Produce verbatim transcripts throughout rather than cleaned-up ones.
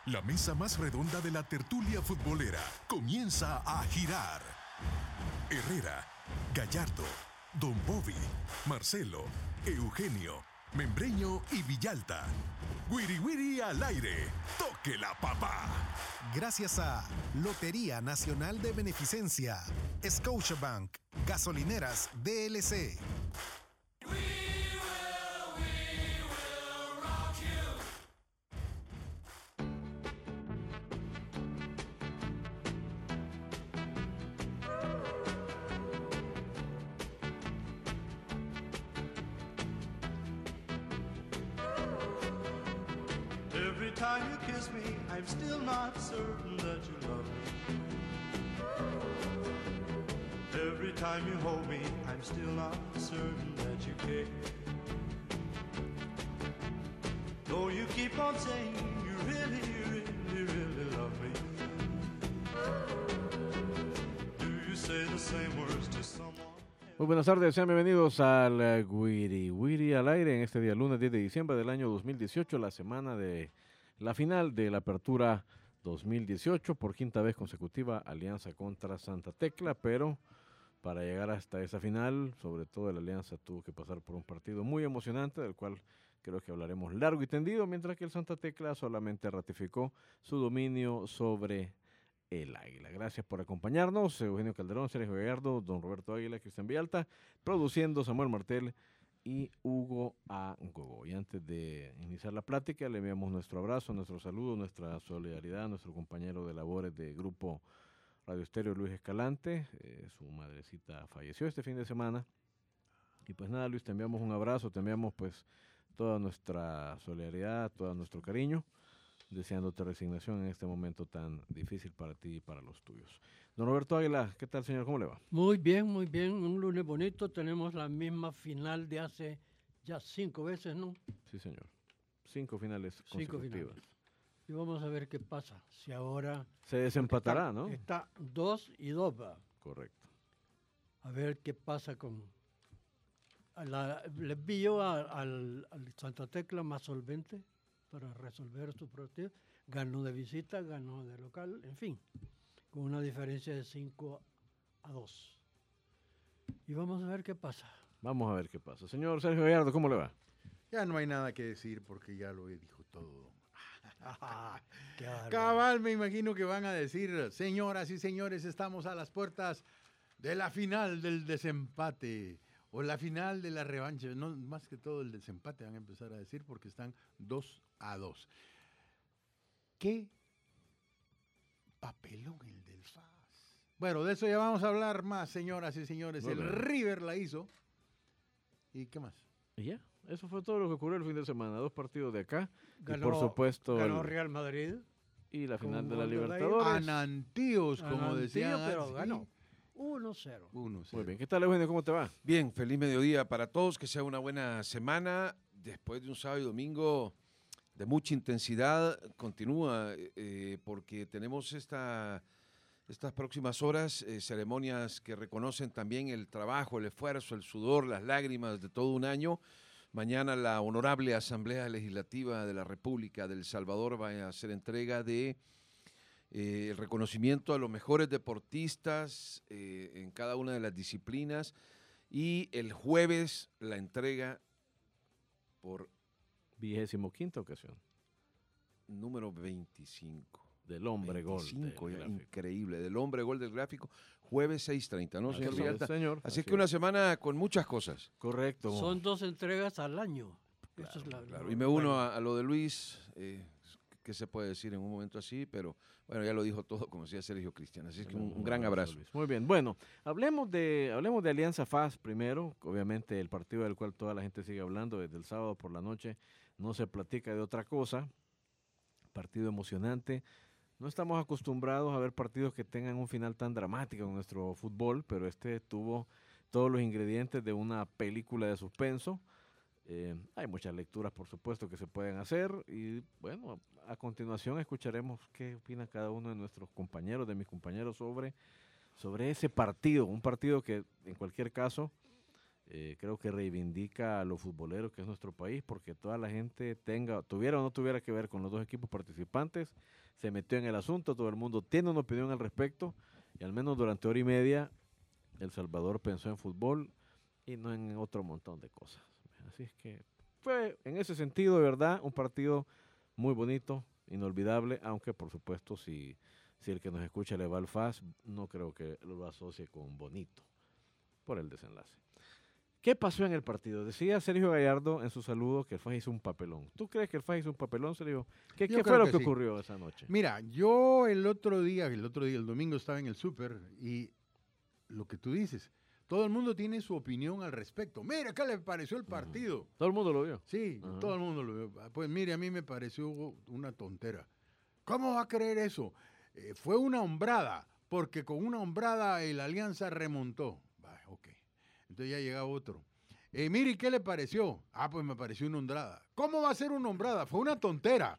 La mesa más redonda de la tertulia futbolera comienza a girar. Herrera, Gallardo, Don Bobby, Marcelo, Eugenio, Membreño y Villalta. Wiri Wiri al aire. ¡Toque la papá! Gracias a Lotería Nacional de Beneficencia, Scotiabank, Gasolineras D L C. Every time you kiss me, I'm still not certain that you love me. Every time you hold me, I'm still not certain that you care. Though you keep on saying you really, really, really love me. Do you say the same words to someone? Muy buenas tardes, sean bienvenidos al uh, Wiri Wiri al aire en este día lunes diez de diciembre del año dos mil dieciocho, la semana de la final de la Apertura dos mil dieciocho, por quinta vez consecutiva, Alianza contra Santa Tecla, pero para llegar hasta esa final, sobre todo la Alianza tuvo que pasar por un partido muy emocionante, del cual creo que hablaremos largo y tendido, mientras que el Santa Tecla solamente ratificó su dominio sobre el Águila. Gracias por acompañarnos, Eugenio Calderón, Sergio Gallardo, don Roberto Águila, Cristian Villalta, produciendo Samuel Martel y Hugo Angogo. Y antes de iniciar la plática, le enviamos nuestro abrazo, nuestro saludo, nuestra solidaridad a nuestro compañero de labores de Grupo Radio Estéreo, Luis Escalante. Eh, su madrecita falleció este fin de semana. Y pues nada, Luis, te enviamos un abrazo, te enviamos pues toda nuestra solidaridad, todo nuestro cariño, deseándote resignación en este momento tan difícil para ti y para los tuyos. Don Roberto Águila, ¿qué tal, señor? ¿Cómo le va? Muy bien, muy bien. Un lunes bonito. Tenemos la misma final de hace ya cinco veces, ¿no? Sí, señor. Cinco finales Cinco consecutivas. finales. Y vamos a ver qué pasa. Si ahora... Se desempatará, está, ¿no? Está dos y dos, va. Correcto. A ver qué pasa con... a la- les vi yo a- al, al Santa Tecla más solvente para resolver su partido. Ganó de visita, ganó de local, en fin, con una diferencia de cinco a dos. Y vamos a ver qué pasa. Vamos a ver qué pasa. Señor Sergio Gallardo, ¿cómo le va? Ya no hay nada que decir porque ya lo dijo todo. Ah, qué bárbaro. Cabal, me imagino que van a decir, señoras y señores, estamos a las puertas de la final del desempate o la final de la revancha. No, más que todo el desempate van a empezar a decir porque están dos a dos. ¿Qué papelón el del F A S? Bueno, de eso ya vamos a hablar más, señoras y señores. Bueno. El River la hizo. ¿Y qué más? Y ya, eso fue todo lo que ocurrió el fin de semana. Dos partidos de acá. Ganó, y por supuesto ganó el- Real Madrid. y la con final un de la gol de Aldair. Libertadores. Anantíos, como Anantío, decían. pero antes. ganó. uno cero. Uno, Muy cero. bien, ¿qué tal, Eugenio? ¿Cómo te va? Bien, feliz mediodía para todos, que sea una buena semana. Después de un sábado y domingo de mucha intensidad, continúa eh, porque tenemos esta, estas próximas horas eh, ceremonias que reconocen también el trabajo, el esfuerzo, el sudor, las lágrimas de todo un año. Mañana la Honorable Asamblea Legislativa de la República del Salvador va a hacer entrega de Eh, el reconocimiento a los mejores deportistas eh, en cada una de las disciplinas y el jueves la entrega por Vigésimo quinta ocasión número veinticinco. del hombre gol. veinticinco, del ya, gráfico. increíble, del hombre gol del gráfico, jueves seis treinta, ¿no, Así señor es, Villalta? señor. Así es que una semana con muchas cosas. Correcto. Son dos entregas al año. Eso es la- Claro, y me uno a, a lo de Luis, eh, ¿qué se puede decir en un momento así? Pero bueno, ya lo dijo todo, como decía Sergio Cristian. Así es que un, un gran abrazo. Luis. Muy bien, bueno, hablemos de, hablemos de Alianza F A S primero. Obviamente el partido del cual toda la gente sigue hablando desde el sábado por la noche, no se platica de otra cosa. Partido emocionante. No estamos acostumbrados a ver partidos que tengan un final tan dramático en nuestro fútbol, pero este tuvo todos los ingredientes de una película de suspenso. Eh, hay muchas lecturas, por supuesto, que se pueden hacer y bueno, a continuación escucharemos qué opina cada uno de nuestros compañeros, de mis compañeros sobre, sobre ese partido, un partido que en cualquier caso Eh, creo que reivindica a los futboleros que es nuestro país, porque toda la gente tenga, tuviera o no tuviera que ver con los dos equipos participantes, se metió en el asunto, todo el mundo tiene una opinión al respecto, y al menos durante hora y media El Salvador pensó en fútbol y no en otro montón de cosas. Así es que fue, en ese sentido, de verdad, un partido muy bonito, inolvidable, aunque por supuesto si, si el que nos escucha le va al F A S, no creo que lo asocie con bonito por el desenlace. ¿Qué pasó en el partido? Decía Sergio Gallardo en su saludo que el F A S hizo un papelón. ¿Tú crees que el F A S hizo un papelón, Sergio? ¿Qué, Yo ¿qué fue creo lo que que sí. ocurrió esa noche? Mira, yo el otro día, el otro día, el domingo estaba en el súper y lo que tú dices, todo el mundo tiene su opinión al respecto. Mira, ¿qué le pareció el partido? Todo el mundo lo vio. Sí, Ajá. todo el mundo lo vio. Pues mire, a mí me pareció una tontera. ¿Cómo va a creer eso? Eh, fue una hombrada, porque con una hombrada el Alianza remontó. Bah, ok. Entonces ya llegaba otro. Eh, mire, ¿y qué le pareció? Ah, pues me pareció una hombrada. ¿Cómo va a ser una hombrada? Fue una tontera.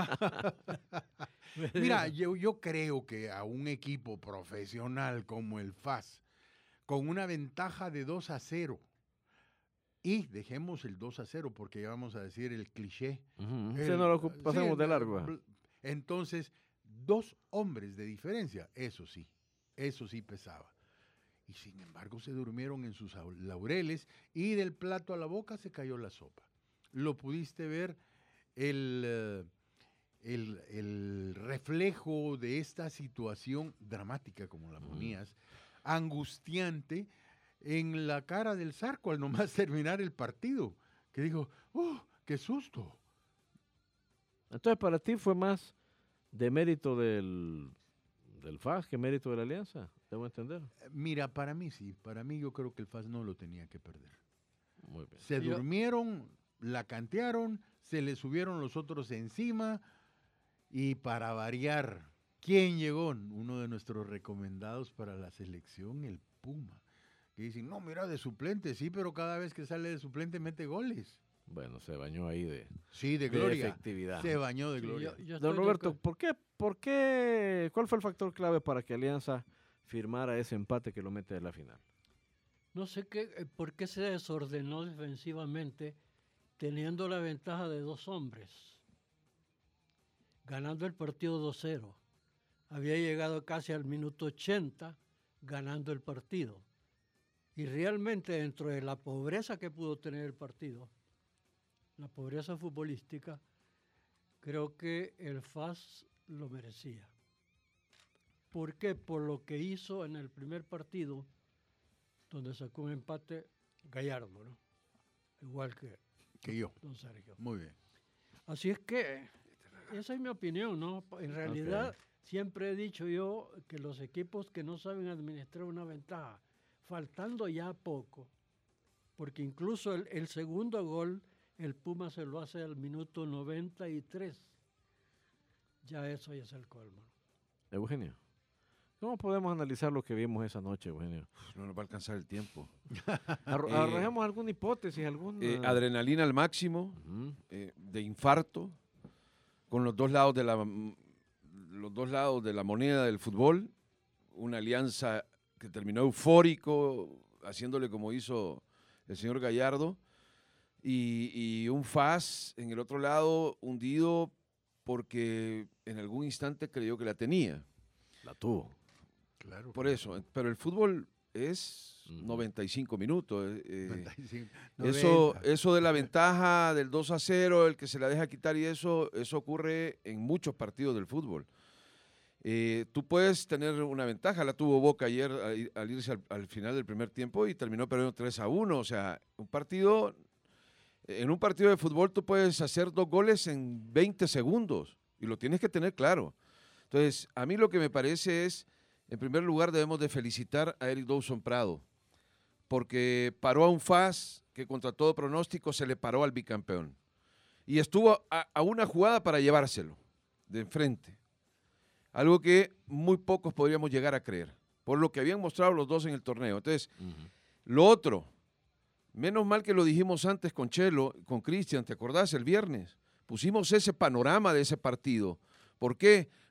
Mira, yo, yo creo que a un equipo profesional como el F A S, con una ventaja de dos a cero, y dejemos el dos a cero porque ya vamos a decir el cliché. Uh-huh. El- Sí, no lo ocup- pasemos sí, de largo. bl- Entonces, dos hombres de diferencia, eso sí, eso sí pesaba. Y sin embargo se durmieron en sus au- laureles y del plato a la boca se cayó la sopa. Lo pudiste ver el, eh, el, el reflejo de esta situación dramática, como la ponías, angustiante, en la cara del Zarco al nomás terminar el partido, que dijo, ¡oh, qué susto! Entonces, para ti fue más de mérito del, del F A S que mérito de la Alianza, debo entender. Mira, para mí sí, para mí yo creo que el F A S no lo tenía que perder. Muy bien. Se Yo- durmieron, la cantearon, se le subieron los otros encima y para variar, ¿quién llegó? Uno de nuestros recomendados para la selección, el Puma. Que dicen, no, mira, de suplente, sí, pero cada vez que sale de suplente mete goles. Bueno, se bañó ahí de, Sí, de de gloria. efectividad. Se bañó de Sí, gloria. yo- yo Don estoy de Roberto, acuerdo. ¿por qué, ¿por qué, cuál fue el factor clave para que Alianza firmara ese empate que lo mete en la final? No sé qué, eh, por qué se desordenó defensivamente teniendo la ventaja de dos hombres, ganando el partido dos cero. Había llegado casi al minuto ochenta ganando el partido. Y realmente dentro de la pobreza que pudo tener el partido, la pobreza futbolística, creo que el F A S lo merecía. ¿Por qué? Por lo que hizo en el primer partido, donde sacó un empate Gallardo, ¿no? Igual que Que yo. don Sergio. Muy bien. Así es que esa es mi opinión, ¿no? En realidad, Ok. siempre he dicho yo que los equipos que no saben administrar una ventaja, faltando ya poco, porque incluso el, el segundo gol, el Puma se lo hace al minuto noventa y tres. Ya eso ya es el colmo. Eugenio, ¿cómo podemos analizar lo que vimos esa noche, Eugenio? No nos va a alcanzar el tiempo. Arro- Eh, Arrojemos alguna hipótesis, alguna... Eh, adrenalina al máximo, Ujú. eh, de infarto, con los dos lados de la mm, los dos lados de la moneda del fútbol, una alianza que terminó eufórico, haciéndole como hizo el señor Gallardo, y, y un F A S en el otro lado hundido porque en algún instante creyó que la tenía. La tuvo. Claro. Por eso, pero el fútbol es Ujú. noventa y cinco minutos. eh, eh, noventa y cinco, Eso, noventa. eso de la ventaja del dos a cero, el que se la deja quitar y eso, eso ocurre en muchos partidos del fútbol. Eh, tú puedes tener una ventaja, la tuvo Boca ayer al, ir- al irse al, al final del primer tiempo y terminó perdiendo tres a uno. O sea, un partido, en un partido de fútbol tú puedes hacer dos goles en veinte segundos y lo tienes que tener claro. Entonces, a mí lo que me parece es, en primer lugar, debemos de felicitar a Eric Dawson Prado, porque paró a un F A S que contra todo pronóstico se le paró al bicampeón. Y estuvo a, a una jugada para llevárselo de enfrente. Algo que muy pocos podríamos llegar a creer, por lo que habían mostrado los dos en el torneo. Entonces, Ujú. lo otro, menos mal que lo dijimos antes con Chelo, con Cristian, ¿te acordás? El viernes. Pusimos ese panorama de ese partido. ¿Por qué?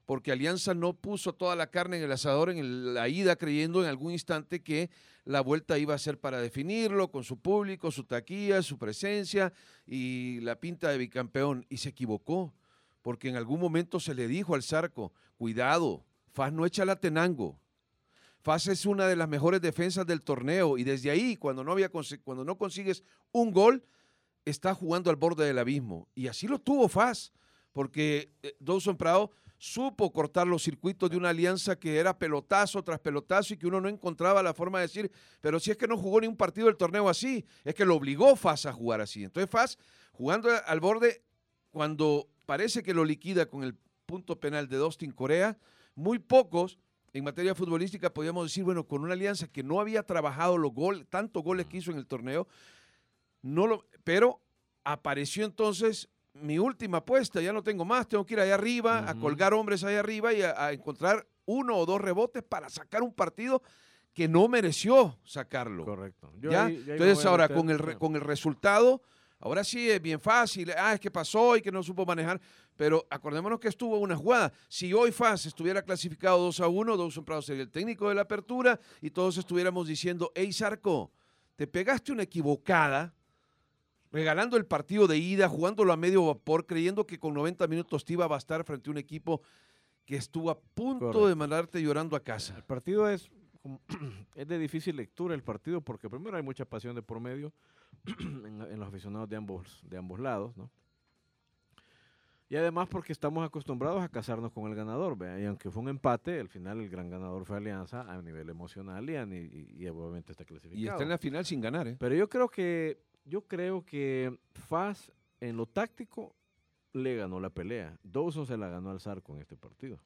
porque Alianza no puso toda la carne en el asador en el- la ida, creyendo en algún instante que la vuelta iba a ser para definirlo, con su público, su taquilla, su presencia y la pinta de bicampeón, y se equivocó, porque en algún momento se le dijo al Zarco, cuidado, F A S no echa la Tenango, F A S es una de las mejores defensas del torneo, y desde ahí, cuando no, había consi- cuando no consigues un gol, está jugando al borde del abismo, y así lo tuvo F A S, porque eh, Dawson Prado supo cortar los circuitos de una Alianza que era pelotazo tras pelotazo y que uno no encontraba la forma de decir, pero si es que no jugó ni un partido del torneo así, es que lo obligó F A S a jugar así. Entonces F A S, jugando al borde, cuando parece que lo liquida con el punto penal de Dustin Corea, muy pocos en materia futbolística podíamos decir, bueno, con una Alianza que no había trabajado los goles, tantos goles que hizo en el torneo, no lo, pero apareció entonces mi última apuesta, ya no tengo más, tengo que ir allá arriba, uh-huh. a colgar hombres allá arriba y a, a encontrar uno o dos rebotes para sacar un partido que no mereció sacarlo. Correcto. Yo ¿Ya? Ahí, entonces ahora meter, con, el re, con el resultado, ahora sí es bien fácil, ah, es que pasó y que no supo manejar, pero acordémonos que estuvo una jugada. Si hoy F A S estuviera clasificado dos a uno, Dawson Prado sería el técnico de la apertura y todos estuviéramos diciendo, hey Zarco, te pegaste una equivocada, regalando el partido de ida, jugándolo a medio vapor, creyendo que con noventa minutos te iba a bastar frente a un equipo que estuvo a punto Correcto. de mandarte llorando a casa. El partido es, es de difícil lectura, el partido, porque primero hay mucha pasión de por medio en, en los aficionados de ambos, de ambos lados, ¿no? Y además porque estamos acostumbrados a casarnos con el ganador, ¿vea? Y aunque fue un empate, al final el gran ganador fue Alianza a nivel emocional y, a, y, y obviamente está clasificado. Y está en la final sin ganar, ¿eh? Pero yo creo que Yo creo que F A S en lo táctico le ganó la pelea. Dawson se la ganó al Zarco en este partido.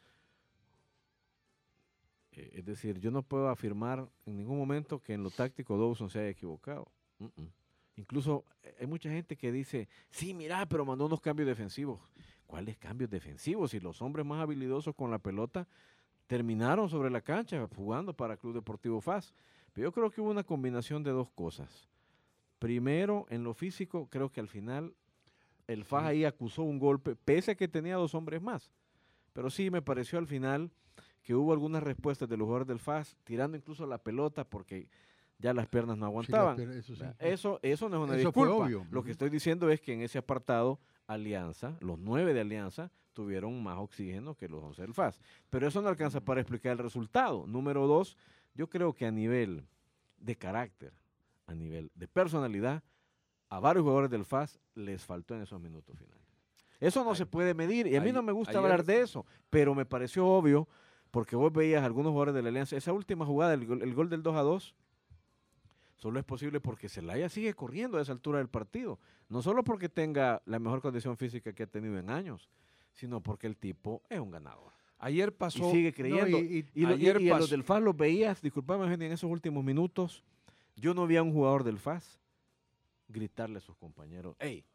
Eh, es decir, yo no puedo afirmar en ningún momento que en lo táctico Dawson se haya equivocado. Uh-uh. Incluso hay mucha gente que dice, sí, mira, pero mandó unos cambios defensivos. ¿Cuáles cambios defensivos? Si los hombres más habilidosos con la pelota terminaron sobre la cancha jugando para Club Deportivo F A S. Pero yo creo que hubo una combinación de dos cosas. Primero, en lo físico, creo que al final el F A S ahí acusó un golpe, pese a que tenía dos hombres más. Pero sí me pareció al final que hubo algunas respuestas de los jugadores del F A S, tirando incluso la pelota porque ya las piernas no aguantaban. Sí, eso, sí. eso, eso no es una eso disculpa. Fue obvio. Lo que estoy diciendo es que en ese apartado, Alianza, los nueve de Alianza, tuvieron más oxígeno que los once del F A S. Pero eso no alcanza para explicar el resultado. Número dos, yo creo que a nivel de carácter, a nivel de personalidad, a varios jugadores del F A S les faltó en esos minutos finales. Eso no Ay, se puede medir, y a mí no me gusta ayer, hablar de eso, pero me pareció obvio, porque vos veías a algunos jugadores de la Alianza, esa última jugada, el gol, el gol del dos a dos, solo es posible porque Celaya sigue corriendo a esa altura del partido, no solo porque tenga la mejor condición física que ha tenido en años, sino porque el tipo es un ganador. Ayer pasó... Y sigue creyendo, no, y, y, y, ayer y, y a los del F A S los veías, disculpame, Eugenio, en esos últimos minutos, yo no vi a un jugador del F A S gritarle a sus compañeros, ¡ey!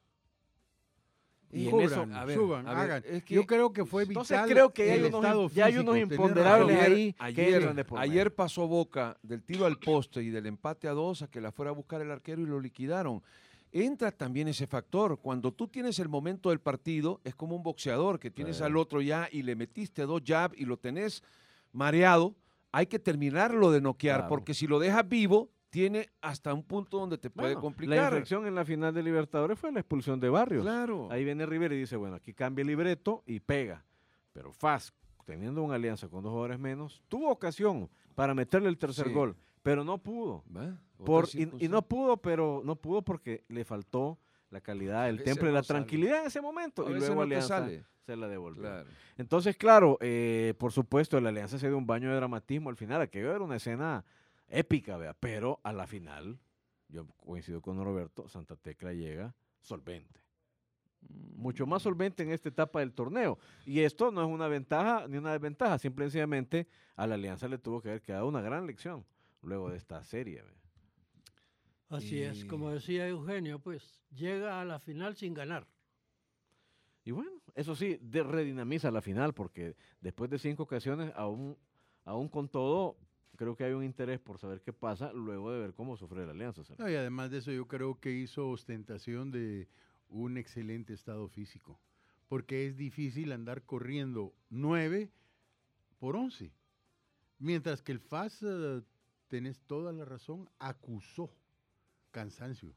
Y en eso, a ver, suban, a ver, hagan. Es que, yo creo que fue vital. Entonces creo que hay unos, ya hay unos imponderables ayer, ahí. Ayer, que ayer pasó Boca del tiro al poste y del empate a dos a que la fuera a buscar el arquero y lo liquidaron. Entra también ese factor. Cuando tú tienes el momento del partido, es como un boxeador que tienes sí. al otro ya y le metiste dos jabs y lo tenés mareado. Hay que terminarlo de noquear, claro. porque si lo dejas vivo, tiene hasta un punto donde te puede bueno, complicar. La inflexión en la final de Libertadores fue la expulsión de Barrios. Claro. Ahí viene Rivera y dice, bueno, aquí cambia el libreto y pega. Pero F A S, teniendo una alianza con dos jugadores menos, tuvo ocasión para meterle el tercer sí. gol, pero no pudo. Por, y, y no pudo, pero no pudo porque le faltó la calidad, el temple, no la sale. tranquilidad en ese momento. A y luego no Alianza sale. se la devolvió. Claro. Entonces, claro, eh, por supuesto, la Alianza se dio un baño de dramatismo al final. Aquello era una escena épica, ¿vea? Pero a la final, yo coincido con Roberto, Santa Tecla llega solvente. Mucho más solvente en esta etapa del torneo. Y esto no es una ventaja ni una desventaja. Simple y sencillamente a la Alianza le tuvo que haber quedado una gran lección luego de esta serie. ¿vea? Así y... es, como decía Eugenio, pues llega a la final sin ganar. Y bueno, eso sí, de redinamiza la final porque después de cinco ocasiones, aún, aún con todo, creo que hay un interés por saber qué pasa luego de ver cómo sufre la Alianza. No, y además de eso, yo creo que hizo ostentación de un excelente estado físico, porque es difícil andar corriendo nueve por once. Mientras que el F A S, eh, tenés toda la razón, acusó cansancio.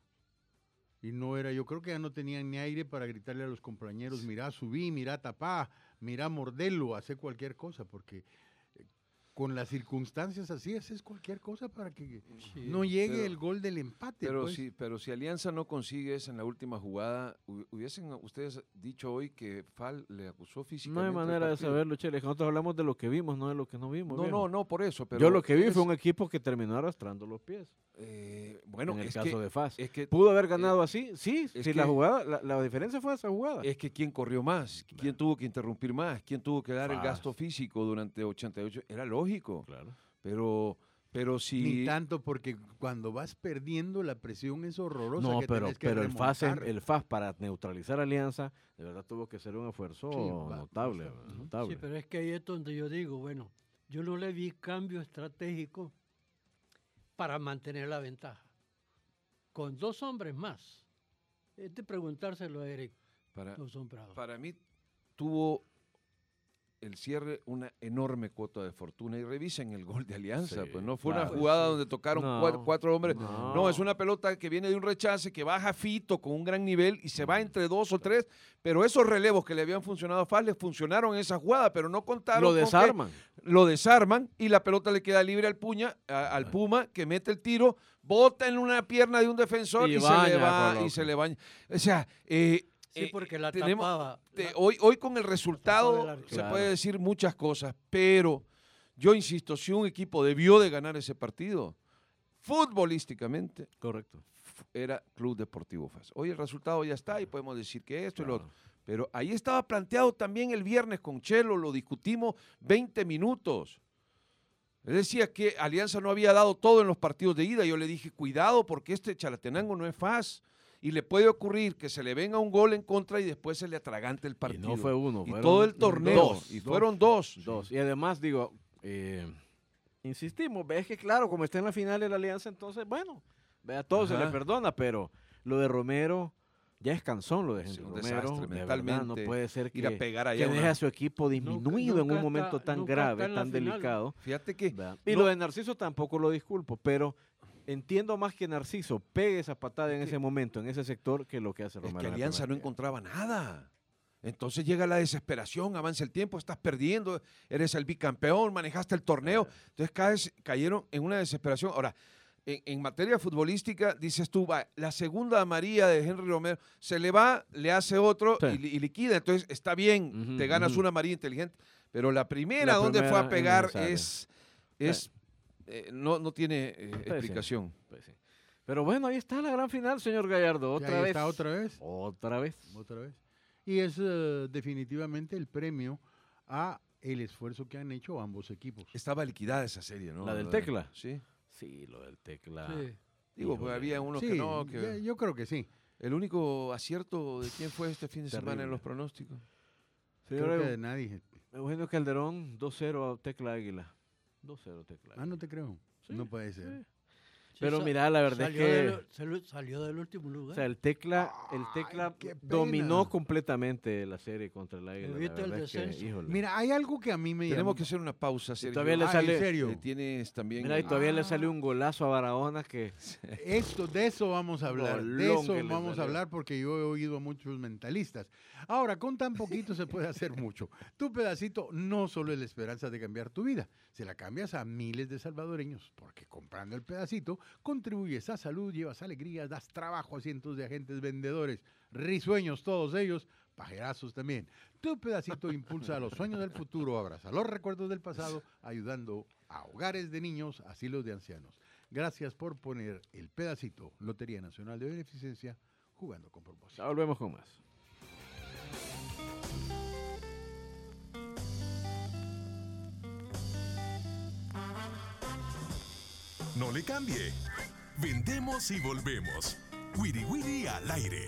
Y no era, yo creo que ya no tenían ni aire para gritarle a los compañeros, mirá, subí, mirá, tapá, mirá, mordelo, hace cualquier cosa, porque eh, con las circunstancias así haces cualquier cosa para que Sí, no llegue pero- el gol del empate. Pero, pues. si, pero si Alianza no consigue eso en la última jugada, hu- hubiesen ustedes dicho hoy que Fal le acusó No físicamente. hay al manera de partido. saberlo, Chele. Nosotros hablamos de lo que vimos, no de lo que no vimos. No, viejo. no, no, por eso. Pero Yo lo que vi es- fue un equipo que terminó arrastrando los pies. eh, bueno, en el es caso que, de F A S. es que ¿Pudo haber ganado así? Sí, es si la que- jugada, la, la diferencia fue esa jugada. es que quién corrió más, quién tuvo que interrumpir más, quién tuvo que dar el Faz. gasto físico durante ochenta y ocho, era lógico. Claro. Pero, pero si Ni tanto, porque cuando vas perdiendo la presión es horrorosa. No, que pero, tenés que pero el F A S, es- remontar. el F A S para neutralizar Alianza, de verdad tuvo que ser un esfuerzo Sí, va, notable. o sea, notable. Sí, pero es que ahí es donde yo digo, bueno, yo no le vi cambio estratégico para mantener la ventaja. Con dos hombres más. Es de preguntárselo a Eric, para, dos hombres. para mí tuvo el cierre una enorme cuota de fortuna. Y revisen el gol de Alianza, Sí, pues no fue claro. una jugada Pues sí. donde tocaron No, cuatro, cuatro hombres. no. No. es una pelota que viene de un rechace, que baja Fito con un gran nivel y se va entre dos o tres, pero esos relevos que le habían funcionado a Faz le funcionaron en esa jugada, pero no contaron Lo con que desarman. lo desarman y la pelota le queda libre al puña, a- al Puma, que mete el tiro, bota en una pierna de un defensor Y y, se baña, le va Coloco. y se le baña. O sea, eh, Sí, eh, porque la tenemos- tapaba. te- la- hoy, hoy con el del resultado arquero. se Claro. puede decir muchas cosas, pero yo insisto, si un equipo debió de ganar ese partido, futbolísticamente, Correcto. f- era Club Deportivo F A S. Hoy el resultado ya está y podemos decir que esto y lo Claro. otro. Pero ahí estaba planteado también el viernes con Chelo, lo discutimos veinte minutos. Él decía que Alianza no había dado todo en los partidos de ida. Yo le dije, cuidado, porque este Chalatenango no es F A S. Y le puede ocurrir que se le venga un gol en contra y después se le atragante el Y partido. no fue uno, Y fueron todo el torneo. dos, y dos, fueron dos. Dos. Y además, digo, eh, insistimos, ves que claro, como está en la final de la Alianza, entonces, bueno, ve, a todos se Ajá. le perdona, pero lo de Romero ya es cansón, lo de Sí, Henry un Romero. desastre, de verdad, no mentalmente, puede ser ir a que, pegar que allá deje una- a su equipo disminuido en nunca un momento está- tan nunca grave, está en la tan final. delicado. Fíjate que ¿verdad? Y no- lo de Narciso tampoco lo disculpo, pero entiendo más que Narciso pegue esa patada en Es que- ese momento, en ese sector, que lo que hace es Romero. que en el Alianza no primer tiempo. encontraba nada. Entonces llega la desesperación, avanza el tiempo, estás perdiendo, eres el bicampeón, manejaste el torneo. Entonces caes, cayeron en una desesperación. Ahora, en, en materia futbolística, dices tú, va, la segunda amarilla de Henry Romero se le va, le hace otro Sí. y, li- y liquida. Entonces está bien, Ujú, te ganas ujú. una amarilla inteligente. Pero la primera La donde fue a primera pegar innecesaria. es, es eh, no, no tiene eh, sí. explicación. Pues sí. Pero bueno, ahí está la gran final, señor Gallardo. Ya Otra ahí vez. está otra vez. Otra vez. Otra vez. Y es eh, definitivamente el premio a el esfuerzo que han hecho ambos equipos. Estaba liquidada esa serie, ¿no? ¿La del Lo Tecla? Sí. Sí, lo del tecla. Sí. Digo, pues Híjole. había unos Sí, que no. Que ya- yo creo que sí. El único acierto de quién fue este fin de semana en Terrible. los pronósticos. Señor Creo que Eu- de nadie. Eugenio Calderón, dos cero a Tecla Águila. dos cero Tecla Ah, Águila. no te creo. Sí, No puede ser. sí. Sí, Pero sa- mira, la verdad es salió que- del- salió- salió del último O lugar. sea, el Tecla, el Ay, Tecla qué pena. dominó completamente la serie contra el Águila. la Evita el verdad es que, descenso. híjole. Mira, hay algo que a mí me Tenemos llama- que hacer una pausa, Sergio. todavía le Ah, sale- ¿en serio? Eh, tienes también. Mira, y todavía le Ah. salió un golazo a Barahona que Esto, de eso vamos a hablar, de Bolón eso que le vamos a salió. hablar porque yo he oído a muchos mentalistas. Ahora, con tan poquito se puede hacer mucho. Tu pedacito no solo es la esperanza de cambiar tu vida, se la cambias a miles de salvadoreños, porque comprando el pedacito contribuyes a salud, llevas alegrías, das trabajo a cientos de agentes vendedores, risueños todos ellos, pajerazos también. Tu pedacito impulsa a los sueños del futuro, abraza los recuerdos del pasado, ayudando a hogares de niños, asilos de ancianos. Gracias por poner el pedacito. Lotería Nacional de Beneficencia, jugando con propósito. ya volvemos con más. No le cambie. Vendemos y volvemos. Wiri Wiri al aire.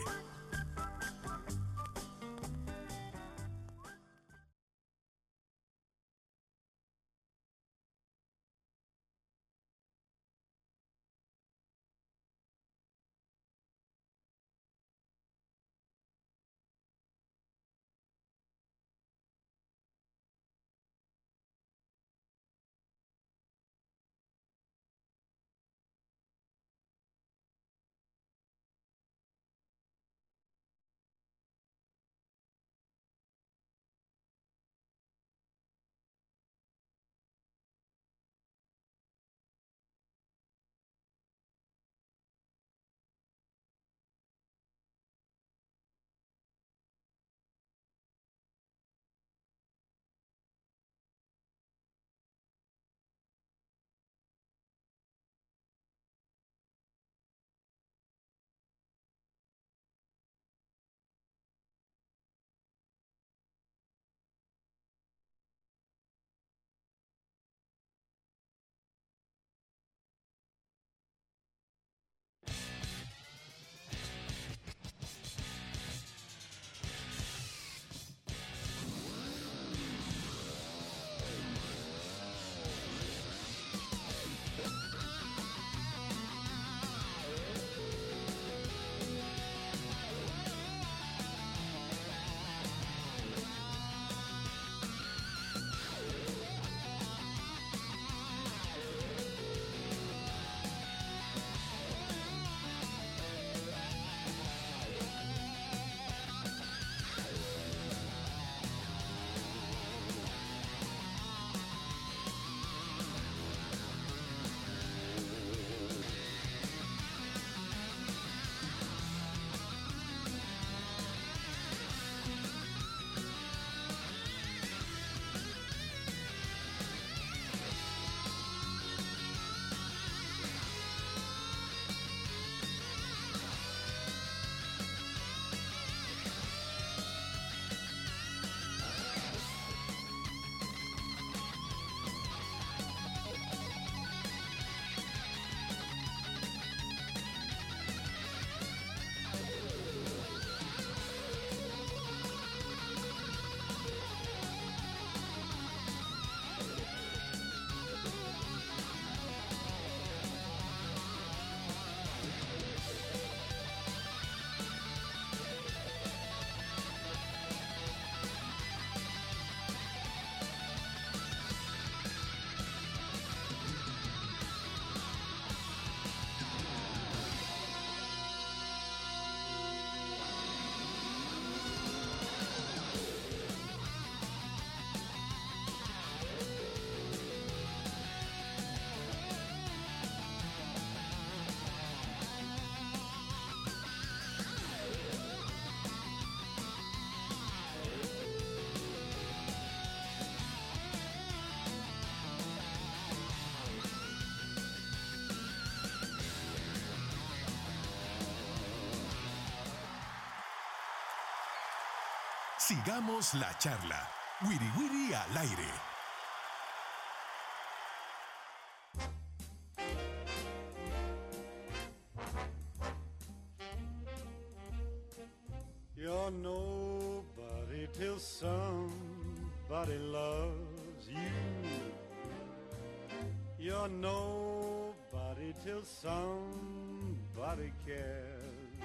Sigamos la charla. Wiri Wiri al aire. You're nobody till somebody loves you. You're nobody till somebody cares.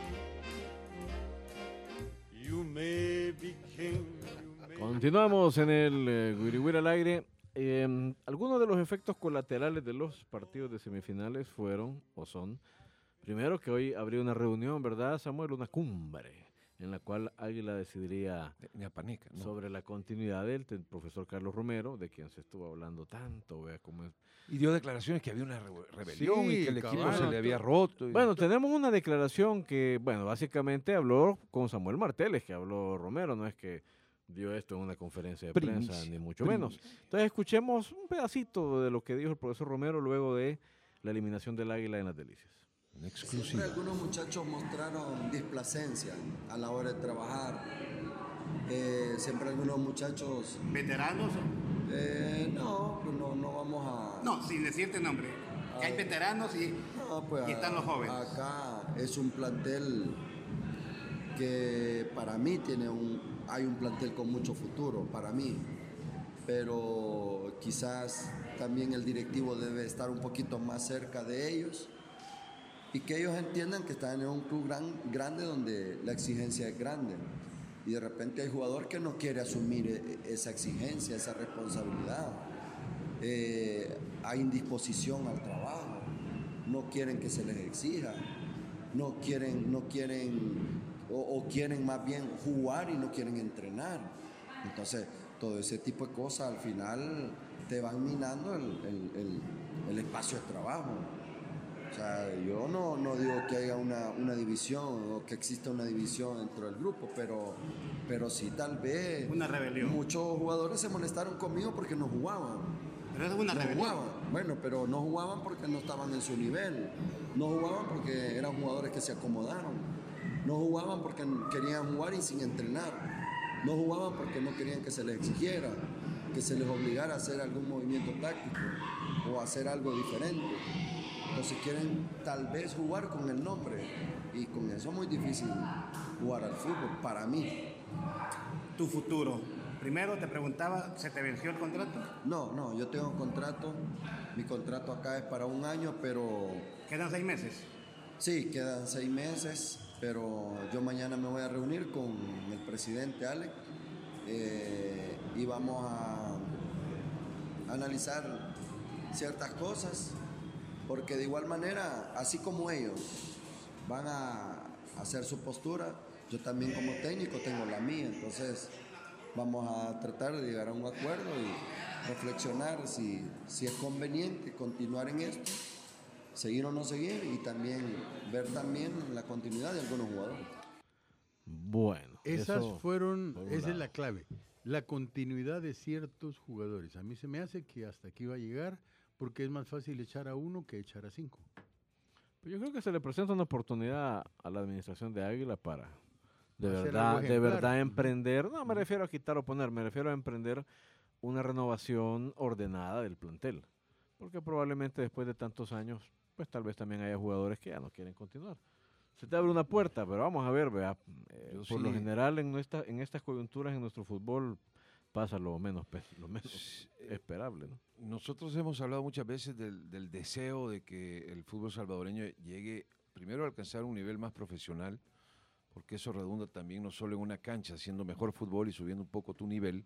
You may be king. You may Continuamos en el eh, Wiri Wiri al aire. Eh, algunos de los efectos colaterales de los partidos de semifinales fueron o son, primero que hoy habría una reunión, ¿verdad, Samuel? Una cumbre en la cual Águila decidiría Ni a Panica, ¿no? sobre la continuidad del te- profesor Carlos Romero, de quien se estuvo hablando tanto, vea cómo es. Y dio declaraciones que había una re- rebelión Sí, y que el equipo cabal. se le había roto. y- Bueno, tenemos una declaración que, bueno, básicamente habló con Samuel Marteles, que habló Romero, no es que dio esto en una conferencia de prensa, Primicia, ni mucho menos. Entonces escuchemos un pedacito de lo que dijo el profesor Romero luego de la eliminación del Águila en las Delicias. Una Siempre exclusiva. algunos muchachos mostraron displacencia a la hora de trabajar. Eh, siempre algunos muchachos, ¿Veteranos? eh, no, pues no, no vamos a... No, sin decirte nombre. Que hay veteranos y, No, pues, y están los jóvenes. Acá es un plantel que para mí tiene un, hay un plantel con mucho futuro, para mí. Pero quizás también el directivo debe estar un poquito más cerca de ellos y que ellos entiendan que están en un club gran, grande donde la exigencia es grande. Y de repente hay jugador que no quiere asumir e- esa exigencia, esa responsabilidad. Eh, hay indisposición al trabajo, no quieren que se les exija, no quieren, no quieren o, o quieren más bien jugar y no quieren entrenar. Entonces, todo ese tipo de cosas al final te van minando el, el- el- el espacio de trabajo. O sea, yo no, no digo que haya una, una división o que exista una división dentro del grupo, pero, pero sí tal vez Una rebelión. muchos jugadores se molestaron conmigo porque no jugaban. Pero eso es una No rebelión. jugaban, bueno, pero no jugaban porque no estaban en su nivel. No jugaban porque eran jugadores que se acomodaron. No jugaban porque querían jugar y sin entrenar. No jugaban porque no querían que se les exigiera, que se les obligara a hacer algún movimiento táctico o hacer algo diferente. Entonces quieren tal vez jugar con el nombre y con eso es muy difícil jugar al fútbol, para mí. Tu futuro. Primero te preguntaba, ¿se te venció el contrato? No, no, yo tengo un contrato, mi contrato acá es para un año, pero Quedan seis meses. sí, quedan seis meses, pero yo mañana me voy a reunir con el presidente Alex eh, y vamos a analizar ciertas cosas, porque de igual manera, así como ellos van a hacer su postura, yo también como técnico tengo la mía, entonces vamos a tratar de llegar a un acuerdo y reflexionar si, si es conveniente continuar en esto, seguir o no seguir y también ver también la continuidad de algunos jugadores. Bueno, Esas eso fueron, por un esa es lado. la clave, la continuidad de ciertos jugadores. A mí se me hace que hasta aquí va a llegar porque es más fácil echar a uno que echar a cinco. Yo creo que se le presenta una oportunidad a la administración de Águila para de Hacer verdad, algo de ejemplar. verdad Ujú. emprender, no me refiero a quitar o poner, me refiero a emprender una renovación ordenada del plantel. Porque probablemente después de tantos años, pues tal vez también haya jugadores que ya no quieren continuar. Se te abre una puerta, pero vamos a ver, vea, eh, Yo por lo sí- general en, nuestra, en estas coyunturas en nuestro fútbol pasa lo menos, pe- lo menos esperable, ¿no? Nosotros hemos hablado muchas veces del, del deseo de que el fútbol salvadoreño llegue primero a alcanzar un nivel más profesional, porque eso redunda también no solo en una cancha, haciendo mejor fútbol y subiendo un poco tu nivel,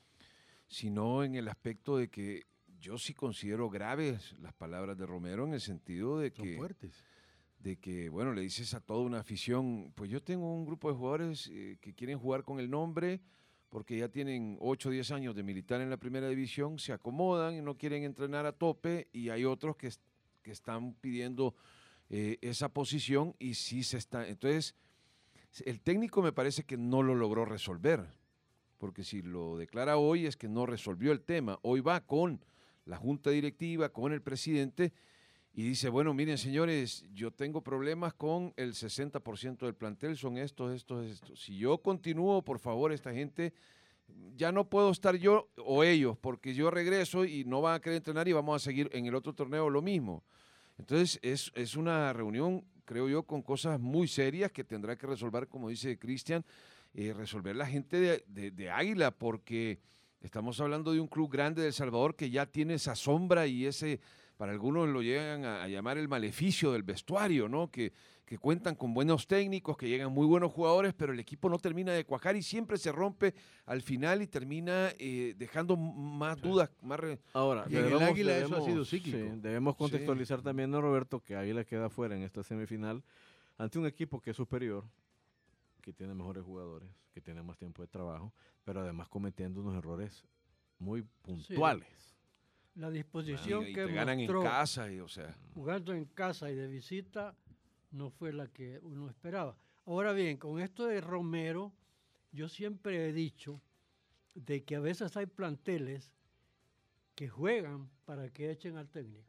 sino en el aspecto de que yo sí considero graves las palabras de Romero en el sentido de Son que, fuertes. de que, bueno, le dices a toda una afición, pues yo tengo un grupo de jugadores eh, que quieren jugar con el nombre, porque ya tienen ocho o diez años de militar en la primera división, se acomodan y no quieren entrenar a tope, y hay otros que, es- que están pidiendo eh, esa posición y sí se está. Entonces, el técnico me parece que no lo logró resolver, porque si lo declara hoy es que no resolvió el tema. Hoy va con la junta directiva, con el presidente, y dice, bueno, miren señores, yo tengo problemas con el sesenta por ciento del plantel, son estos, estos, estos. Si yo continúo, por favor, esta gente, ya no puedo estar yo o ellos, porque yo regreso y no van a querer entrenar y vamos a seguir en el otro torneo lo mismo. Entonces, es, es una reunión, creo yo, con cosas muy serias que tendrá que resolver, como dice Cristian, eh, resolver la gente de, de, de Águila, porque estamos hablando de un club grande de El Salvador que ya tiene esa sombra y ese... Para algunos lo llegan a, a llamar el maleficio del vestuario, ¿no? Que, que cuentan con buenos técnicos, que llegan muy buenos jugadores, pero el equipo no termina de cuajar y siempre se rompe al final y termina eh, dejando más dudas. Más re... Ahora, y en debemos, el Águila debemos, eso ha sido cíclico. Sí, debemos contextualizar Sí. también, ¿no, Roberto? Que Águila queda fuera en esta semifinal ante un equipo que es superior, que tiene mejores jugadores, que tiene más tiempo de trabajo, pero además cometiendo unos errores muy puntuales. Sí. La disposición y, y que te ganan mostró en casa, y, o sea. jugando en casa y de visita no fue la que uno esperaba. Ahora bien, con esto de Romero, yo siempre he dicho de que a veces hay planteles que juegan para que echen al técnico.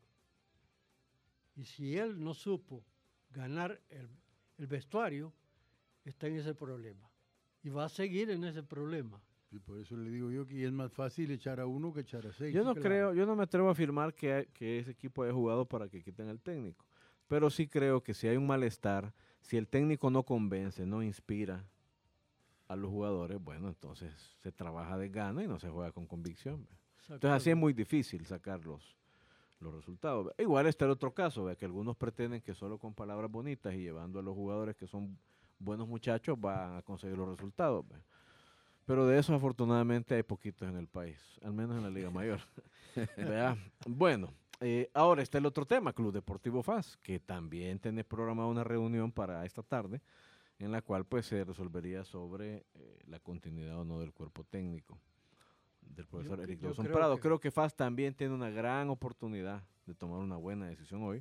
Y si él no supo ganar el, el vestuario, está en ese problema. Y va a seguir en ese problema. Y por eso le digo yo que es más fácil echar a uno que echar a seis. Yo no claro. creo, yo no me atrevo a afirmar que, que ese equipo haya jugado para que quiten al técnico, pero sí creo que si hay un malestar, si el técnico no convence, no inspira a los jugadores, bueno, entonces se trabaja de gana y no se juega con convicción. Entonces así es muy difícil sacar los, los resultados. Igual está el otro caso, ¿ve? Que algunos pretenden que solo con palabras bonitas y llevando a los jugadores que son buenos muchachos van a conseguir los resultados. ¿Ve? Pero de eso afortunadamente hay poquitos en el país, al menos en la Liga Mayor. ¿Vea? Bueno, eh, ahora está el otro tema, Club Deportivo F A S, que también tiene programada una reunión para esta tarde, en la cual pues se resolvería sobre eh, la continuidad o no del cuerpo técnico del profesor Yo- Eric yo Dawson creo Prado. que- Creo que F A S también tiene una gran oportunidad de tomar una buena decisión hoy.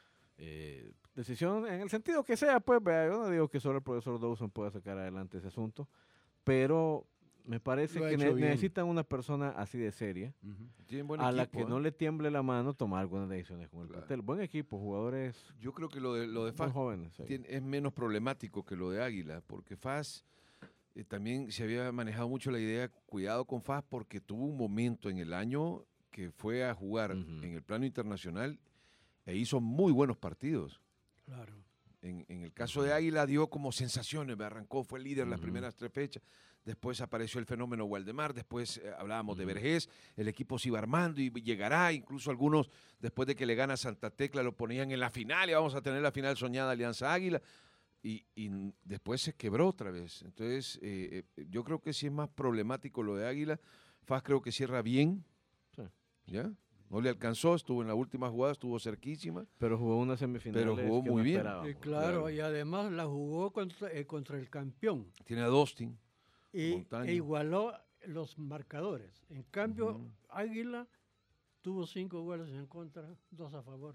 Eh, decisión en el sentido que sea, pues, vea, yo no digo que solo el profesor Dawson pueda sacar adelante ese asunto, pero me parece Lo ha que hecho ne- bien. necesitan una persona así de seria, Ujú. Tienen buen a la equipo, que ¿eh? no le tiemble la mano tomar algunas decisiones con el Claro. plantel. Buen equipo, jugadores Yo creo que lo de, lo de muy F A S jóvenes. sí. tiene- es menos problemático que lo de Águila, porque F A S eh, también se había manejado mucho la idea, cuidado con F A S, porque tuvo un momento en el año que fue a jugar Ujú. en el plano internacional e hizo muy buenos partidos. Claro. En, en el caso de Águila dio como sensaciones, me arrancó, fue líder las Ujú. primeras tres fechas, después apareció el fenómeno Waldemar, después eh, hablábamos de Ujú. Vergés, el equipo se iba armando y llegará, incluso algunos después de que le gana Santa Tecla lo ponían en la final y vamos a tener la final soñada Alianza Águila, y, y n- después se quebró otra vez. Entonces eh, eh, yo creo que sí es más problemático lo de Águila. F A S creo que cierra bien, Sí. ¿ya? No le alcanzó, estuvo en la última jugada, estuvo cerquísima. Pero jugó una semifinal. Pero jugó muy bien. Eh, claro, claro. y además la jugó contra, eh, contra el campeón Tiene a Dostin. y, Montaño. e igualó los marcadores. En cambio, Ujú. Águila tuvo cinco goles en contra, dos a favor.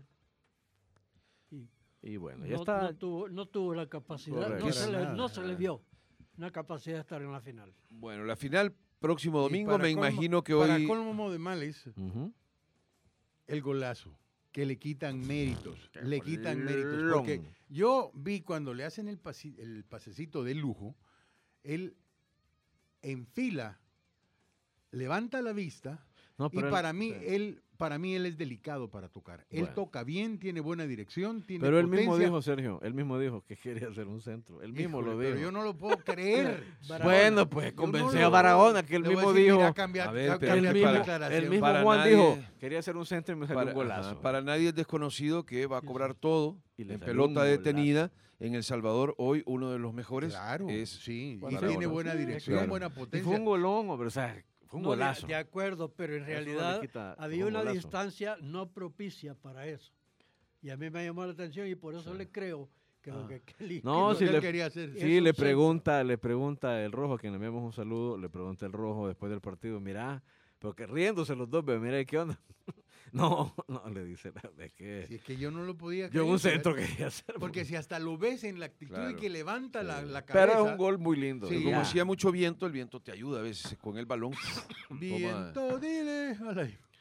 Y Y bueno, ya no, está. no tuvo, no tuvo la capacidad, no Correcto. se, le, Para no se le nada. vio una capacidad de estar en la final. Bueno, la final próximo Y domingo, para me colmo- imagino que Para hoy... colmo de males, Ujú. el golazo, que le quitan méritos, le quitan méritos. golón. Porque yo vi cuando le hacen el, pasi- el pasecito de lujo, él enfila, levanta la vista, No, y pero él- para mí, sí. él, para mí él es delicado para tocar. Él Bueno. toca bien, tiene buena dirección, tiene Pero él mismo potencia. dijo, Sergio, él mismo dijo que quería hacer un centro. Él mismo Híjole, lo pero dijo. yo no lo puedo creer. Bueno, pues Yo no convenció lo- a Barahona, que él le voy a mismo decir, dijo. mira, cambia- A ver, cambia pero El que tu mismo, para- declaración. el mismo Para Juan nadie- dijo, quería hacer un centro y me salió Para, un golazo. ajá, para nadie es desconocido que va a Sí, cobrar sí. todo Y le en salió pelota un detenida. En El Salvador, hoy uno de los mejores Claro, es sí, y Barahona. tiene buena Sí, dirección, claro. buena Y potencia. fue un golón, hombre, o sea, fue un No, de- golazo. De, acuerdo, pero en Eso no le realidad quita- fue había un una golazo. distancia no propicia para eso. Y a mí me llamó la atención y por eso le creo que lo Ah. que Kelly- No, que si lo- Él le- quería hacer. es Sí, un le centro. pregunta, le pregunta el Rojo, a quien le enviamos un saludo, le pregunta el Rojo después del partido, mira, pero que riéndose los dos, ve, mira, ¿qué onda? No, no, le dice, es que Si es que yo no lo podía yo creer. en un fíjate. centro quería hacer. Porque si hasta lo ves en la actitud Claro. y que levanta la, la cabeza. Pero es un gol muy lindo. Sí, Y es como ya. hacía mucho viento, el viento te ayuda a veces con el balón. toma- Viento, dile. a la-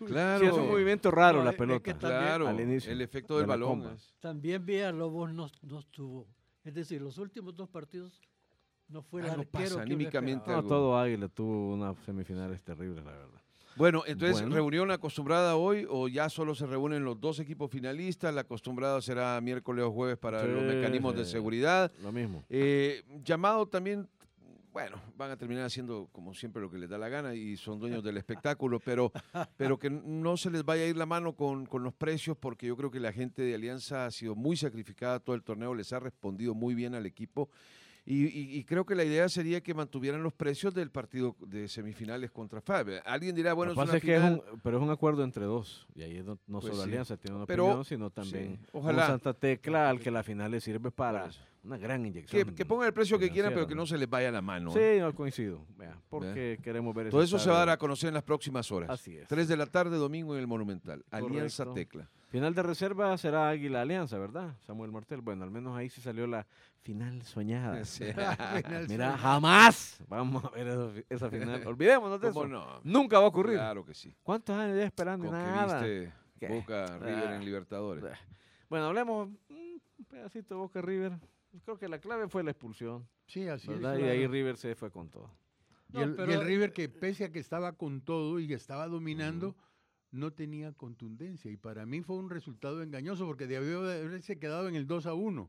Claro. Sí, es un movimiento raro No, la es- es que pelota. también- Claro, al inicio el efecto de del la balón. comba. es- También Villalobos no, no estuvo. Es decir, los últimos dos partidos no fue el Algo arquero pasa que uno anímicamente, esperaba. No, todo Águila tuvo unas semifinales terribles, la verdad. Bueno, entonces, Bueno. ¿reunión acostumbrada hoy o ya solo se reúnen los dos equipos finalistas? La acostumbrada será miércoles o jueves para Sí, los mecanismos de sí. seguridad. Lo mismo. Eh, llamado también, bueno, van a terminar haciendo como siempre lo que les da la gana y son dueños del espectáculo, pero, pero que no se les vaya a ir la mano con, con los precios porque yo creo que la gente de Alianza ha sido muy sacrificada todo el torneo, les ha respondido muy bien al equipo. Y, y- y creo que la idea sería que mantuvieran los precios del partido de semifinales contra F A B. Alguien dirá, bueno, Lo que es pasa una es que es final. un, pero es un acuerdo entre dos. Y ahí no, no Pues solo sí. Alianza tiene una Pero- opinión, sino también sí, ojalá. un Santa Tecla al que la final le sirve para Por eso. una gran inyección. Que, que pongan el precio que quieran, pero financiera, que ¿no? no se les vaya la mano. Sí, ¿eh? no coincido. Vea, porque queremos ver Todo ese eso se va a dar a estadio. conocer en las próximas horas. Así es. Tres de la tarde, domingo en el Monumental. Alianza Correcto. Tecla. Final de reserva será Águila Alianza, ¿verdad? Samuel Martel. Bueno, al menos ahí sí salió la final soñada. Sí. Mira, jamás vamos a ver eso- esa final. Olvidémonos de ¿Cómo eso. no? Nunca va a ocurrir. Claro que sí. ¿Cuántos años ya esperando y Con nada? que viste ¿Qué? Boca River Ah. en Libertadores. Bueno, hablemos mm, un pedacito de Boca River. Creo que la clave fue la expulsión, Sí, así ¿verdad? es. Y ahí River se fue con todo. Y, No, el, y pero- el River que pese a que estaba con todo y que estaba dominando, no tenía contundencia. Y para mí fue un resultado engañoso porque debió de haberse quedado en el dos a uno.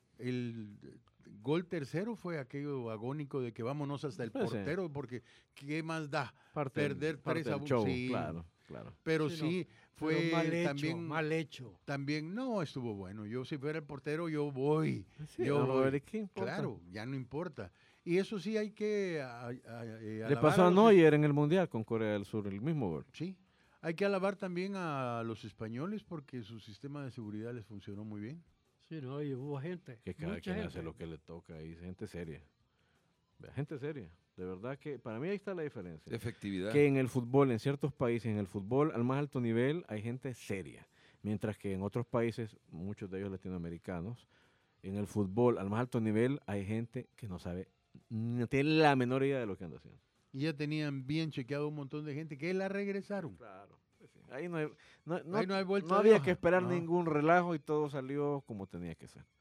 El eh, gol tercero fue aquello agónico de que vámonos hasta el Pues sí. portero porque ¿qué más da? Parte del- Perder parte tres a del uno, show, sí. claro, claro. Pero Sí, sí, Pero fue mal hecho, también, mal hecho. también, no estuvo bueno. Yo si fuera el portero, yo voy. Sí, yo vamos a voy. ver, ¿qué importa? Claro, ya no importa. Y eso sí hay que a- a- eh, Le alabar pasó a los Neuer en el Mundial con Corea del Sur, el mismo gol. Sí, hay que alabar también a los españoles porque su sistema de seguridad les funcionó muy bien. Sí, no, y hubo gente. Que cada mucha quien gente. hace lo que le toca y gente seria. Vea, gente seria. De verdad que para mí ahí está la diferencia. Efectividad. Que en el fútbol, en ciertos países, en el fútbol al más alto nivel hay gente seria. Mientras que en otros países, muchos de ellos latinoamericanos, en el fútbol al más alto nivel hay gente que no sabe, no tiene la menor idea de lo que anda haciendo. Y ya tenían bien chequeado un montón de gente que la regresaron. Claro. Ahí no, hay- no, no- Ahí no hay vuelta no de había hoja. que esperar No. ningún relajo y todo salió como tenía que ser.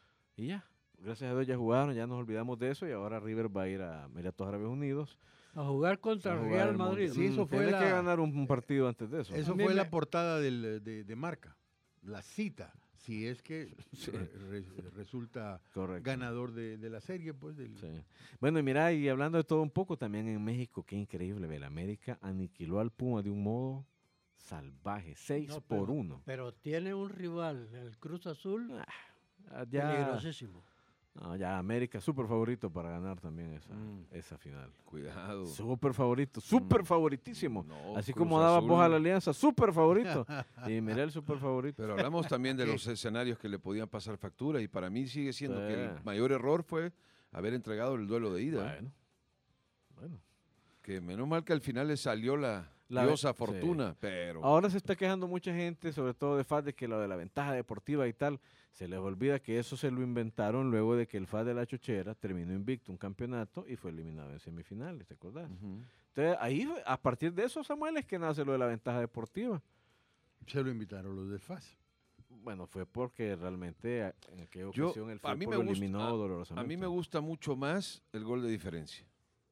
Y ya, gracias a Dios ya jugaron, ya nos olvidamos de eso y ahora River va a ir a Emiratos Árabes Unidos. A jugar contra a el jugar Real el Madrid. Mundial. Sí, eso Mm, fue tiene la- que ganar un, un partido antes de eso. Eso A mí fue me- la portada del- de, de marca, la cita. Si es que Sí. re- re- resulta Correcto. ganador de, de la serie, pues del, Sí. Bueno, y mira, y hablando de todo un poco, también en México, qué increíble, ve, el América aniquiló al Puma de un modo salvaje, seis No, por pero- uno. Pero tiene un rival, el Cruz Azul, Ah, ya, peligrosísimo. no, ya América súper favorito para ganar también esa, Mm. esa final. Cuidado. Súper favorito, súper favoritísimo. No, Así Cruz como daba voz a Azul. la Alianza, súper favorito. Y mira el súper favorito. Pero hablamos también de ¿Qué? los escenarios que le podían pasar factura y para mí sigue siendo que el Sí. mayor error fue haber entregado el duelo de ida. Bueno, bueno. Que menos mal que al final le salió la, La- diosa sí. fortuna, pero Ahora se está quejando mucha gente, sobre todo de F A D, de que lo de la ventaja deportiva y tal, se les olvida que eso se lo inventaron luego de que el F A D de la Chochera terminó invicto un campeonato y fue eliminado en semifinales, ¿te acordás? Ujú. Entonces, ahí, a partir de eso, Samuel, es que nace lo de la ventaja deportiva. se lo invitaron los del F A S. Bueno, fue porque realmente a- en aquella Yo- ocasión el a mí fútbol me lo gusta- eliminó a- dolorosamente. A mí me gusta mucho más el gol de diferencia,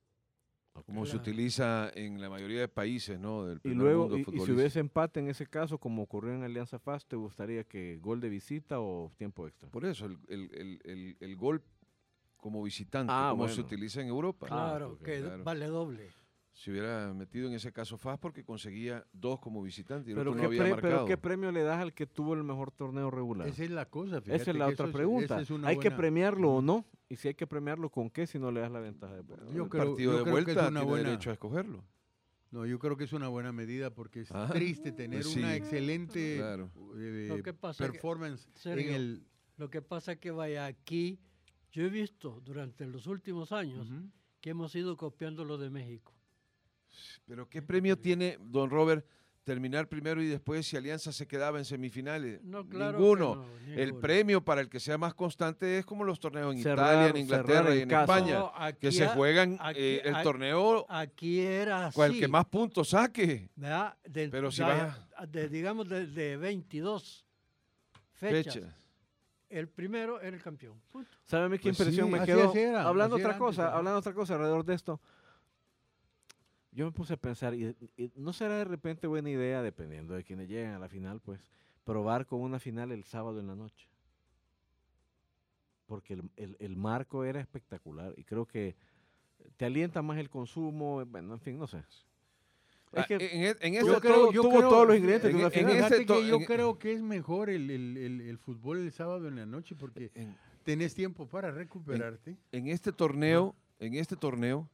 Ok. como se Claro. utiliza en la mayoría de países, ¿no? Del Y primer luego, mundo y, y si futbolístico. hubiese empate en ese caso, como ocurrió en Alianza F A S, ¿te gustaría que gol de visita o tiempo extra? Por eso, el, el- el- el- el gol como visitante, Ah, como se bueno. utiliza en Europa. Claro, ok, que claro. vale doble. Se hubiera metido en ese caso F A S porque conseguía dos como visitante y el Pero otro ¿qué, no había pre- marcado. pero ¿qué premio le das al que tuvo el mejor torneo regular? Esa es la cosa. Esa fíjate es la que otra eso es- pregunta. esa es una ¿Hay que buena- premiarlo o no? Y si hay que premiarlo, ¿con qué si no le das la ventaja deportiva? Yo el creo- partido yo de creo que es vuelta una tiene buena- derecho a escogerlo. No, yo creo que es una buena medida porque es Ah, triste tener pues una sí. excelente Claro. eh, Lo que pasa que- performance en Sergio, el... Lo que pasa es que vaya aquí, yo he visto durante los últimos años Ujú. que hemos ido copiando lo de México. Pero ¿qué premio tiene, don Robert, terminar primero y después si Alianza se quedaba en semifinales. No, claro ninguno. que no, El ninguno. premio para el que sea más constante es como los torneos en Cerrar- Italia, en Inglaterra cerrar y en en casa. España, No, aquí que se a- juegan aquí- eh, el a- torneo Aquí era así. con el que más puntos saque. ¿verdad? De- Pero si de- vas de, digamos, de, de veintidós fechas, Fechas. el primero era el campeón. Punto. ¿Sabe a mí qué Pues impresión sí, me así- quedó? así era, hablando así otra era cosa, antes, ajá. hablando otra cosa alrededor de esto. Yo me puse a pensar, y, y ¿no será de repente buena idea, dependiendo de quienes lleguen a la final, pues, probar con una final el sábado en la noche? Porque el, el- el marco era espectacular y creo que te alienta más el consumo, bueno, en fin, no sé. Es Ah, que en, e- en tuvo, este- todo- yo tuvo creo- todos los ingredientes en- de una en final. este Fíjate to- que yo en- creo que es mejor el, el- el- el fútbol el sábado en la noche porque en- tenés tiempo para recuperarte. en este torneo, en este torneo,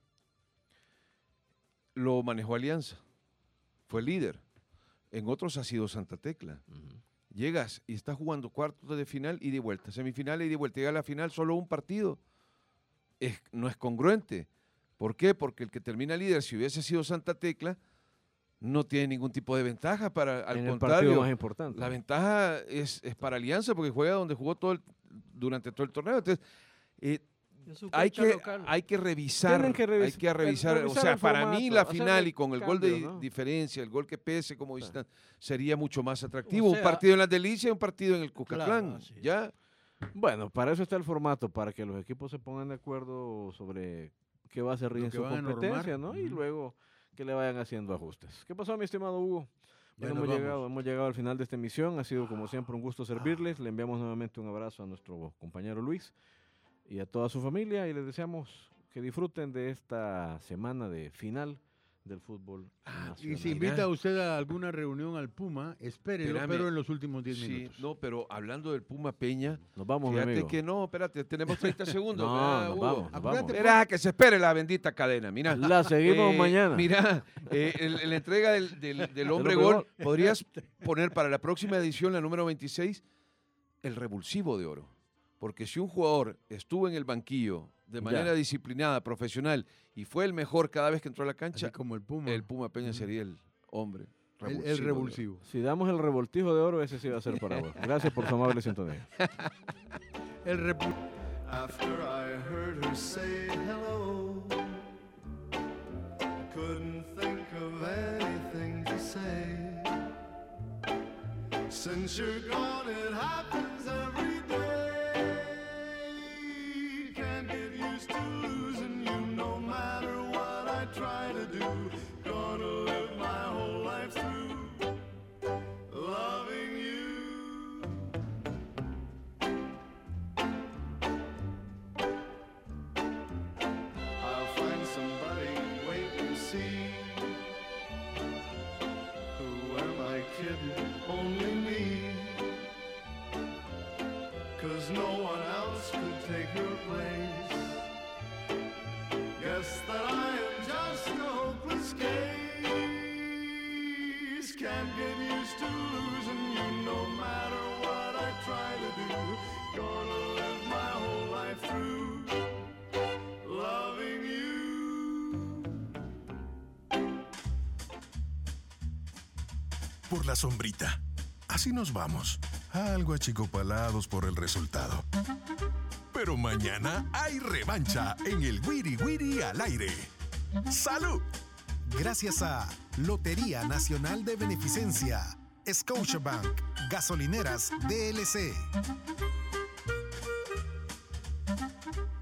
lo manejó Alianza. Fue el líder. En otros ha sido Santa Tecla. Ujú. Llegas y estás jugando cuartos de final y de vuelta, semifinal y de vuelta. Llega a la final solo un partido. Es- no es congruente. ¿Por qué? Porque el que termina líder, si hubiese sido Santa Tecla, no tiene ningún tipo de ventaja para, al en el contrario. partido más importante. La ventaja es, es para Alianza porque juega donde jugó todo el- durante todo el torneo. Entonces, eh, Es su hay, cancha que, local. hay que revisar, Tienen que revis- hay que revisar, revisar o sea, el para mí formato, la hacerle final y con el gol de cambios, ¿no? diferencia, el gol que pese como Sí. visitante, sería mucho más atractivo. sea, un partido en las Delicias y un partido en el Cucatlán, Claro, así es. ¿ya? Bueno, para eso está el formato, para que los equipos se pongan de acuerdo sobre qué va a ser Lo en que su van a competencia, normar. ¿no? Y Ujú. luego que le vayan haciendo ajustes. ¿Qué pasó, mi estimado Hugo? Ya Bueno, nos hemos vamos. llegado, hemos llegado al final de esta emisión. Ha sido, como siempre, un gusto servirles. Le enviamos nuevamente un abrazo a nuestro compañero Luis y a toda su familia y les deseamos que disfruten de esta semana de final del fútbol nacional. Y si invita a usted a alguna reunión al Puma, espérelo, Espérame. pero en los últimos diez Sí, minutos. no, pero hablando del Puma Peña, Nos vamos, mi fíjate amigo. que no, espérate, tenemos treinta segundos. No, ¿verdad, nos Hugo? vamos, nos Apúrate, vamos. Espera que se espere la bendita cadena, mira. La seguimos Eh, mañana. Mira, eh, el- en la entrega del, del- del hombre hombre gol, gol. podrías poner para la próxima edición, la número veintiséis, el revulsivo de oro. Porque si un jugador estuvo en el banquillo de manera Ya. disciplinada, profesional, y fue el mejor cada vez que entró a la Así cancha, como el Puma. el Puma Peña sería el hombre. El- Revulsivo el de oro. revulsivo. Si damos el revoltijo de oro, ese sí va a ser para vos. Gracias por su amable sintonía. El repu- After I heard her say hello, couldn't think of anything to say. Since you're gone, it happens every day. Can't get used to losing you, no matter what I try to do. Gonna live my whole life through loving you. I'll find somebody, wait and see. Who am I kidding? Only me. Cause no one else could take your place. Guess that I am just a hopeless case. Can't get used to losing you no matter what I try to do. Gonna live my whole life through loving you. Por la sombrita. Así nos vamos. Algo achicopalados por el resultado. Pero mañana hay revancha en el Wiri Wiri al aire. ¡Salud! Gracias a Lotería Nacional de Beneficencia, Scotiabank, Gasolineras D L C.